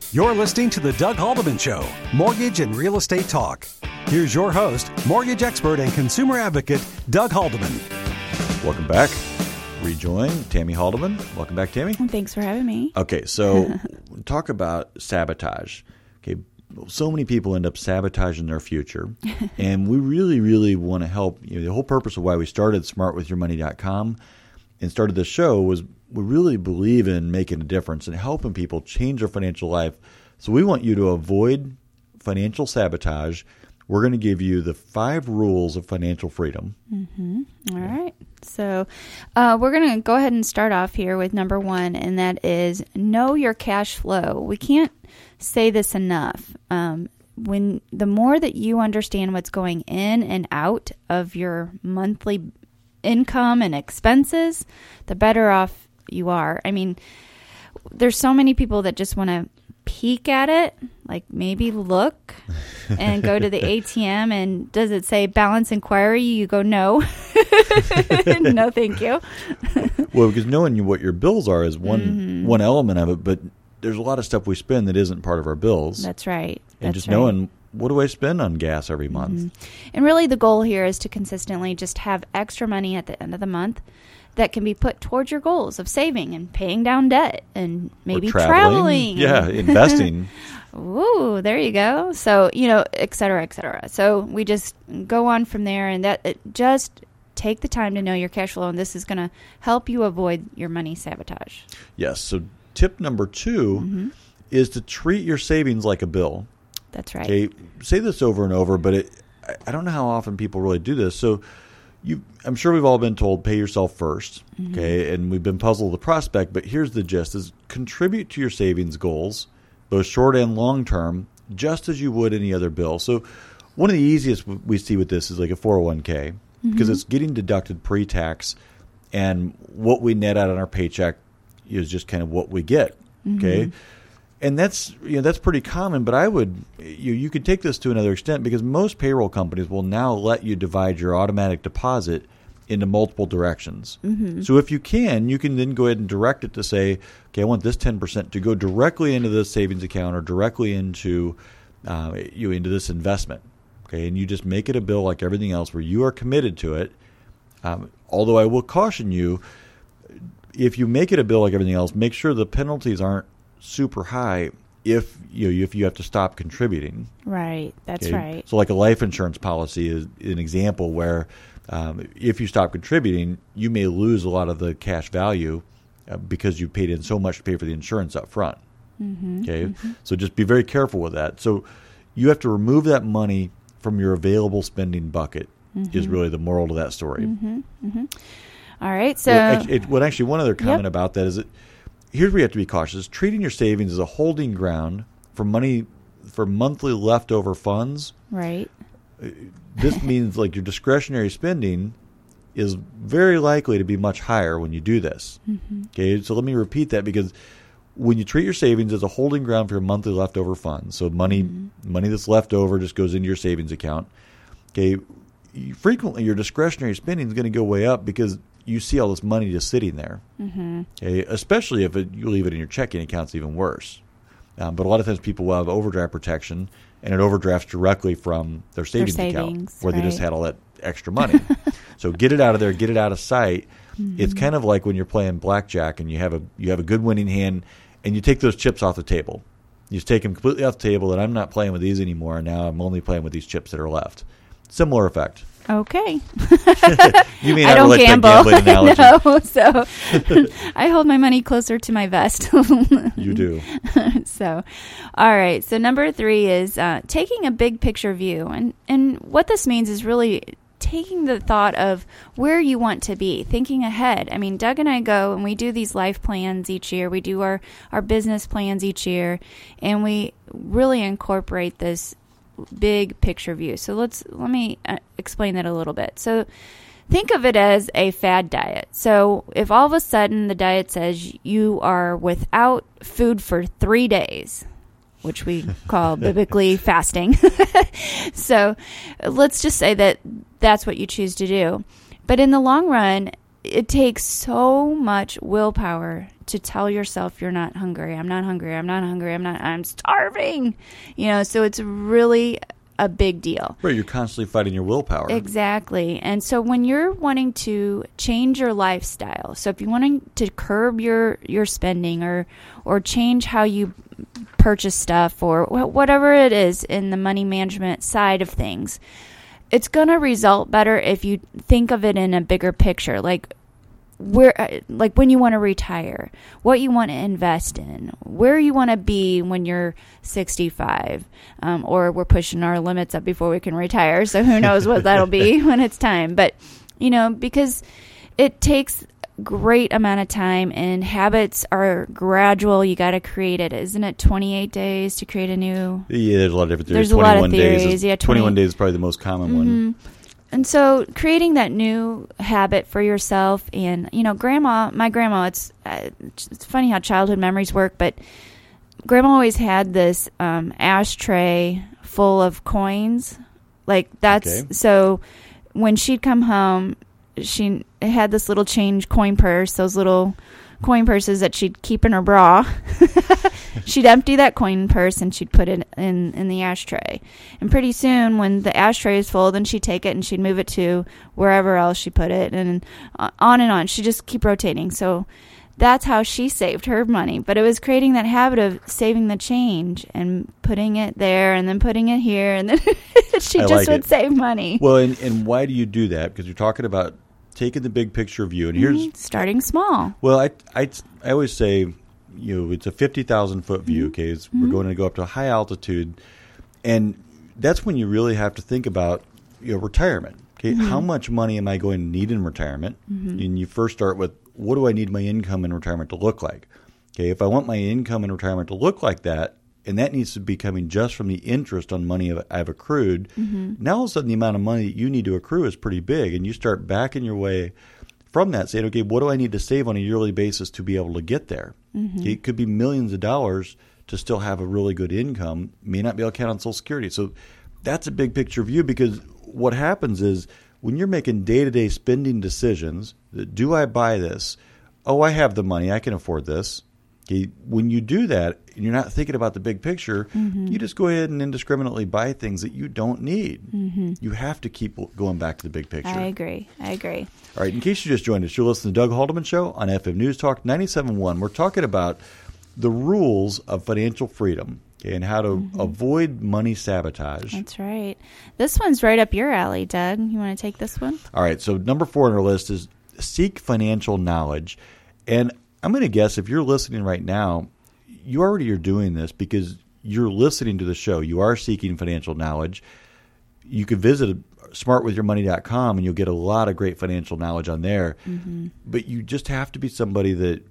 You're listening to The Doug Haldeman Show, Mortgage and Real Estate Talk. Here's your host, mortgage expert and consumer advocate, Doug Haldeman. Welcome back. Rejoin Tammy Haldeman. Welcome back, Tammy. Thanks for having me. Okay, so talk about sabotage. Okay, so many people end up sabotaging their future, and we really, really want to help. The whole purpose of why we started smartwithyourmoney.com and started the show was we really believe in making a difference and helping people change their financial life. So we want you to avoid financial sabotage. We're going to give you the 5 rules of financial freedom. Mm-hmm. All right. So we're going to go ahead and start off here with number 1, and that is know your cash flow. We can't say this enough. When the more that you understand what's going in and out of your monthly income and expenses, the better off you are. I mean, there's so many people that just want to peek at it, like maybe look and go to the ATM and does it say balance inquiry? You go, no. No, thank you. Well, because knowing what your bills are is one element of it, but there's a lot of stuff we spend that isn't part of our bills. That's right. And just knowing, what do I spend on gas every month? And really the goal here is to consistently just have extra money at the end of the month that can be put towards your goals of saving and paying down debt and maybe traveling. Yeah, investing. Ooh, there you go. So, et cetera, et cetera. So we just go on from there, and just take the time to know your cash flow, and this is going to help you avoid your money sabotage. Yes. So tip number 2 is to treat your savings like a bill. That's right. Okay, say this over and over, but I don't know how often people really do this. So I'm sure we've all been told, pay yourself first, okay? And we've been puzzled with the prospect, but here's the gist, is contribute to your savings goals, both short and long term, just as you would any other bill. So one of the easiest we see with this is like a 401k, because it's getting deducted pre-tax, and what we net out on our paycheck is just kind of what we get, okay? And that's pretty common, but I would you could take this to another extent, because most payroll companies will now let you divide your automatic deposit into multiple directions. So if you can then go ahead and direct it to say, okay, I want this 10% to go directly into this savings account or directly into into this investment. Okay, and you just make it a bill like everything else where you are committed to it. Although I will caution you, if you make it a bill like everything else, make sure the penalties aren't super high if you have to stop contributing. Right, that's right. So like a life insurance policy is an example where if you stop contributing, you may lose a lot of the cash value because you paid in so much to pay for the insurance up front. Okay, so just be very careful with that. So you have to remove that money from your available spending bucket is really the moral to that story. All right, so one other comment about that is that here's where you have to be cautious. Treating your savings as a holding ground for monthly leftover funds. Right. This means like your discretionary spending is very likely to be much higher when you do this. Okay, so let me repeat that, because when you treat your savings as a holding ground for your monthly leftover funds, so money that's left over just goes into your savings account. Okay, frequently your discretionary spending is going to go way up because you see all this money just sitting there. Okay, especially if you leave it in your checking account, it's even worse. But a lot of times people will have overdraft protection, and it overdrafts directly from their savings account where they just had all that extra money. So get it out of there, get it out of sight. It's kind of like when you're playing blackjack and you have a good winning hand, and you take those chips off the table. You just take them completely off the table, and I'm not playing with these anymore, and now I'm only playing with these chips that are left. Similar effect. Okay. You may I not don't relate gamble. that gambling analogy. No, so I hold my money closer to my vest. You do. So, all right. So number 3 is taking a big picture view. And what this means is really taking the thought of where you want to be, thinking ahead. I mean, Doug and I go and we do these life plans each year. We do our business plans each year, and we really incorporate this big picture view. So let me explain that a little bit. So think of it as a fad diet. So if all of a sudden the diet says you are without food for 3 days, which we call biblically fasting. So let's just say that that's what you choose to do. But in the long run, it takes so much willpower to tell yourself you're not hungry. I'm not hungry. I'm not hungry. I'm starving. So it's really a big deal. Right, you're constantly fighting your willpower. Exactly. And so when you're wanting to change your lifestyle, so if you're wanting to curb your spending or change how you purchase stuff or whatever it is in the money management side of things, it's going to result better if you think of it in a bigger picture, like when you want to retire, what you want to invest in, where you want to be when you're 65, or we're pushing our limits up before we can retire. So who knows what that'll be when it's time. But, because it takes great amount of time and habits are gradual. You got to create it. Isn't it 28 days to create a new? Yeah, there's a lot of different theories. There's a lot of theories. 21 days is probably the most common one. And so creating that new habit for yourself and, my grandma, it's funny how childhood memories work, but grandma always had this ashtray full of coins. So when she'd come home, she had this little change coin purse, those little coin purses that she'd keep in her bra. She'd empty that coin purse and she'd put it in the ashtray. And pretty soon, when the ashtray is full, then she'd take it and she'd move it to wherever else she put it, and on and on. She'd just keep rotating. So that's how she saved her money. But it was creating that habit of saving the change and putting it there and then putting it here, and then she would save money. Well, and why do you do that? Because you're talking about taking the big picture view, and here's starting small. Well, I always say, it's a 50,000-foot view. Okay, we're going to go up to a high altitude, and that's when you really have to think about retirement. Okay, how much money am I going to need in retirement? And you first start with, what do I need my income in retirement to look like? Okay, if I want my income in retirement to look like that, and that needs to be coming just from the interest on money I've accrued, now all of a sudden the amount of money that you need to accrue is pretty big, and you start backing your way from that, saying, okay, what do I need to save on a yearly basis to be able to get there? It could be millions of dollars to still have a really good income, may not be able to count on Social Security. So that's a big picture view, because what happens is when you're making day-to-day spending decisions, do I buy this? Oh, I have the money. I can afford this. Okay, when you do that and you're not thinking about the big picture, you just go ahead and indiscriminately buy things that you don't need. You have to keep going back to the big picture. I agree. All right, in case you just joined us, you're listening to Doug Haldeman Show on FM News Talk 97.1. We're talking about the rules of financial freedom, okay, and how to avoid money sabotage. That's right. This one's right up your alley, Doug. You want to take this one? All right, so number 4 on our list is seek financial knowledge. And I'm going to guess if you're listening right now, you already are doing this because you're listening to the show. You are seeking financial knowledge. You could visit smartwithyourmoney.com and you'll get a lot of great financial knowledge on there. But you just have to be somebody that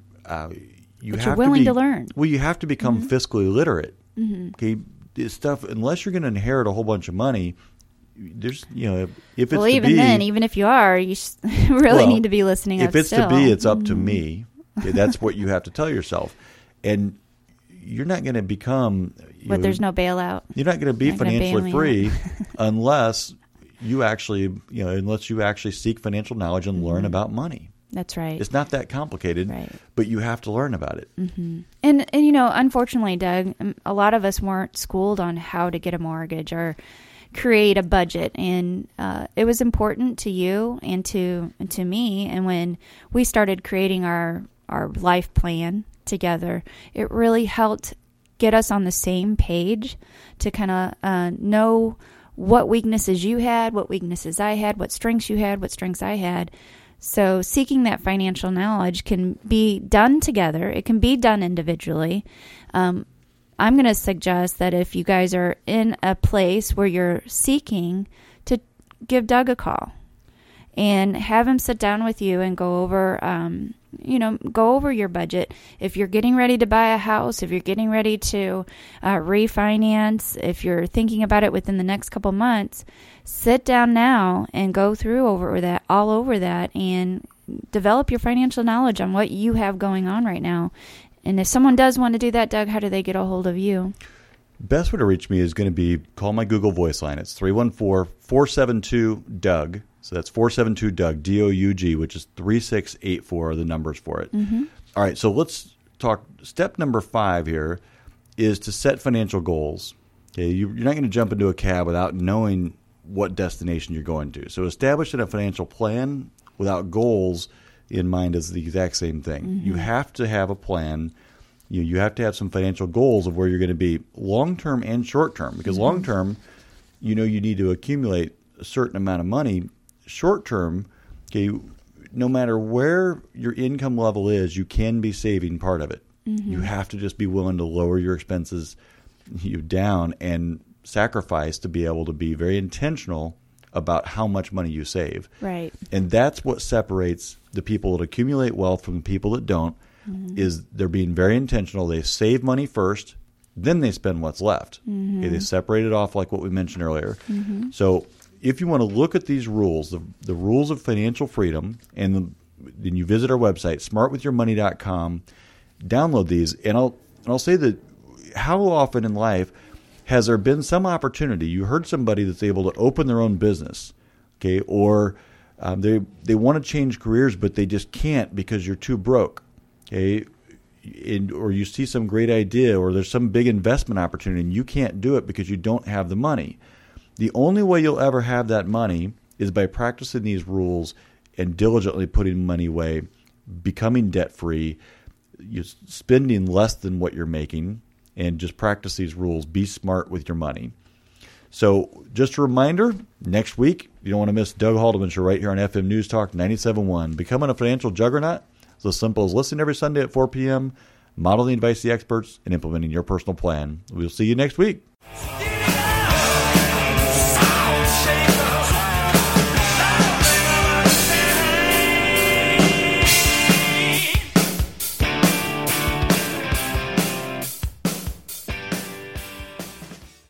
you're willing to learn. Well, you have to become fiscally literate. Okay, this stuff, unless you're going to inherit a whole bunch of money, there's if it's well, even then, even if you are, you really need to be listening. If it's to be, it's up to me. Okay, that's what you have to tell yourself, and you're not going to become. But there's no bailout. You're not going to be financially free unless you actually, unless you actually seek financial knowledge and learn about money. That's right. It's not that complicated, but you have to learn about it. And unfortunately, Doug, a lot of us weren't schooled on how to get a mortgage or create a budget, and it was important to you and to me. And when we started creating our life plan together, it really helped get us on the same page to kind of know what weaknesses you had, what weaknesses I had, what strengths you had, what strengths I had. So seeking that financial knowledge can be done together. It can be done individually. I'm going to suggest that if you guys are in a place where you're seeking, to give Doug a call and have him sit down with you and go over, go over your budget. If you're getting ready to buy a house, if you're getting ready to refinance, if you're thinking about it within the next couple months, sit down now and go through all over that and develop your financial knowledge on what you have going on right now. And if someone does want to do that, Doug, how do they get a hold of you? Best way to reach me is going to be call my Google Voice line. It's 314-472-DOUG. So that's 472-DOUG, D-O-U-G, which is 3684 are the numbers for it. All right, so let's talk. Step number 5 here is to set financial goals. Okay, you're not going to jump into a cab without knowing what destination you're going to. So establishing a financial plan without goals in mind is the exact same thing. Mm-hmm. You have to have a plan. You have to have some financial goals of where you're going to be long-term and short-term. Because mm-hmm. long-term, you need to accumulate a certain amount of money. Short-term, okay, no matter where your income level is, you can be saving part of it. Mm-hmm. You have to just be willing to lower your expenses down and sacrifice to be able to be very intentional about how much money you save. Right. And that's what separates the people that accumulate wealth from the people that don't, mm-hmm. is they're being very intentional. They save money first, then they spend what's left. Mm-hmm. Okay, they separate it off like what we mentioned earlier. Mm-hmm. So if you want to look at these rules, the rules of financial freedom, and then you visit our website, smartwithyourmoney.com, download these, and I'll say that how often in life has there been some opportunity, you heard somebody that's able to open their own business, okay, or they want to change careers but they just can't because you're too broke, okay, or you see some great idea or there's some big investment opportunity and you can't do it because you don't have the money. The only way you'll ever have that money is by practicing these rules and diligently putting money away, becoming debt-free, you're spending less than what you're making, and just practice these rules. Be smart with your money. So just a reminder, next week, you don't want to miss Doug Haldeman Show right here on FM News Talk 97.1. Becoming a financial juggernaut is as simple as listening every Sunday at 4 p.m., modeling the advice of the experts, and implementing your personal plan. We'll see you next week.